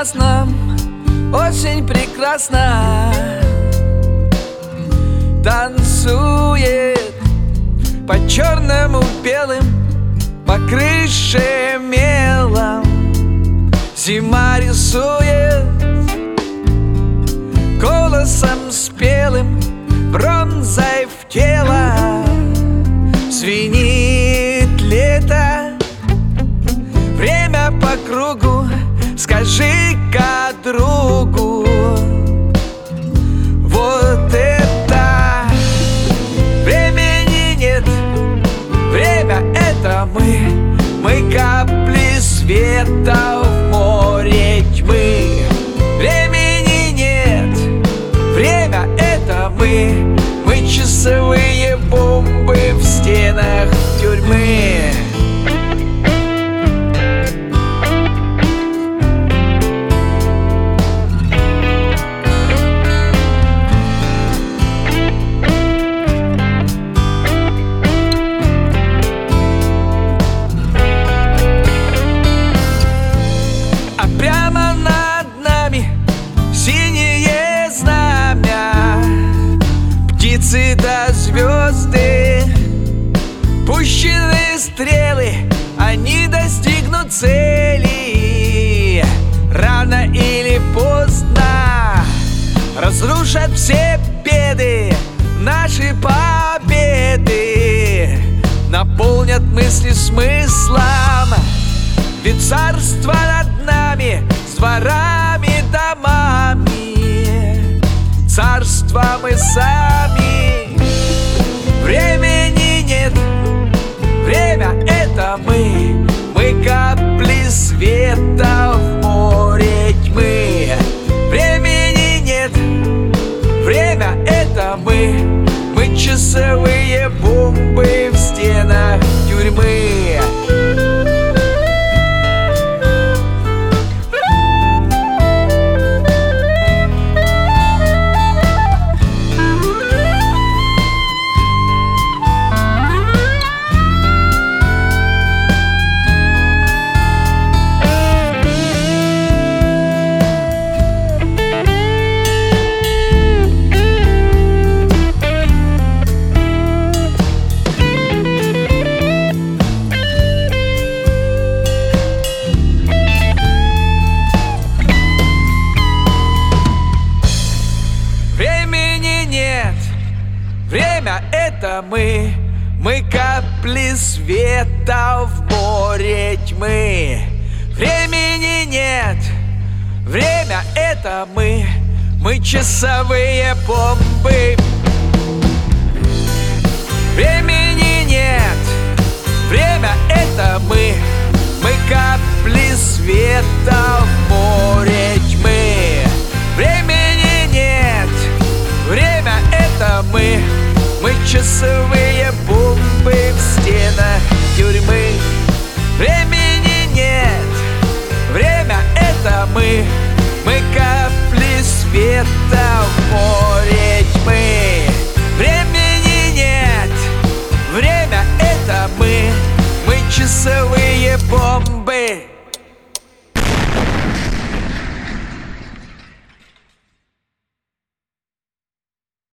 прекрасна, очень прекрасна. Танцует по черному белым, по крыше мелом. Зима рисует голосом спелым, бронзой в тело. Звенит лето, время по кругу. Скажи-ка другу, вот это времени нет. Время — это мы капли света в море тьмы. Времени нет, время — это мы часовые бомбы в стенах тюрьмы. Прямо над нами синее знамя, птицы да звезды, пущены стрелы, они достигнут цели. Рано или поздно разрушат все беды, наши победы наполнят мысли смыслом. Ведь царство над нами, с дворами, домами, царство мы сами. Времени нет, время — это мы капли света в море тьмы. Времени нет, время — это мы часовые бомбы в стенах тюрьмы. Время — это мы капли света в море тьмы. Времени нет, время — это мы часовые бомбы. Времени нет, время — это мы капли света в море тьмы. Времени нет, время — это мы часовые бомбы в стенах тюрьмы. Времени нет, время — это мы капли света в море тьмы. Времени нет, время — это мы